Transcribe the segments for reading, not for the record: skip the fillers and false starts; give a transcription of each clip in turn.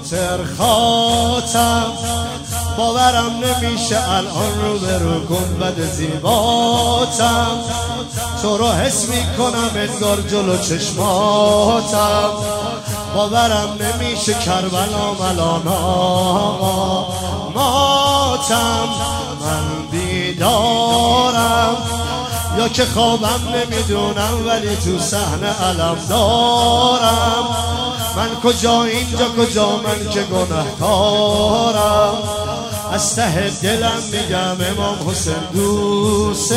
خاطر خاطم باورم نمیشه الان رو به رو گنبد زیباتم تو رو حس میکنم انگار جلو چشماتم باورم نمیشه کربلا الان آقا ماتم من بیدارم یا که خوابم نمیدونم ولی تو صحنه علم دارم من کجا اینجا کجا من که گناهکارم از ته دلم میگم امام حسین دوست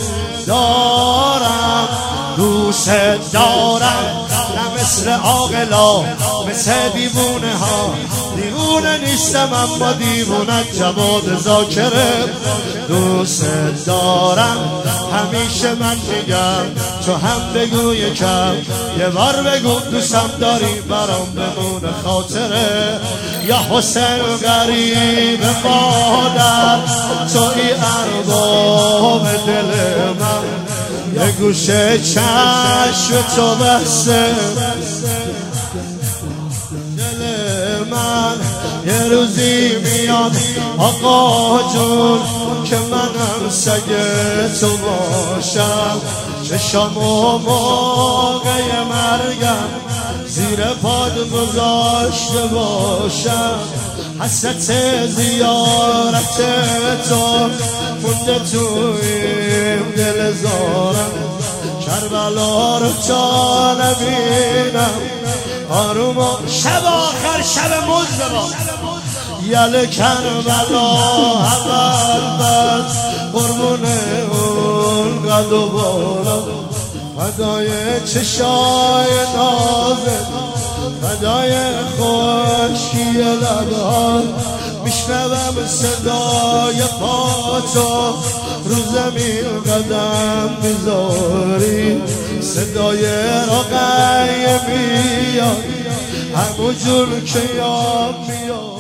دارم دوست دارم نه مثل عاقلا مثل دیوونه ها دیوونه نیستم اما دیوونه جواد ذاکره دوست دارم همیشه من میگم تو هم بگو یکم یه بار بگو دوستم داری برام بمونه خاطره یا حسین غریب مادر توی ارباب دل من یه گوشه چشم تو بسته دل من یه روزی میاد آقا جون که منم سگ تو باشم چشم و موقع مرگم زیر پاد گذاشته باشم حسرت زیارت تو مونده تو این دل زارم کربلا رو تا نبینم آروم و شب آخر شب مزدبا یل کربلا اول بد قربونه اون قد و بالا فدای چشای نازت فدای خشکی لبان میشنوم صدای پاتو رو زمین قدم میذاری صدای راقیه میاد همون جور که یاد میاد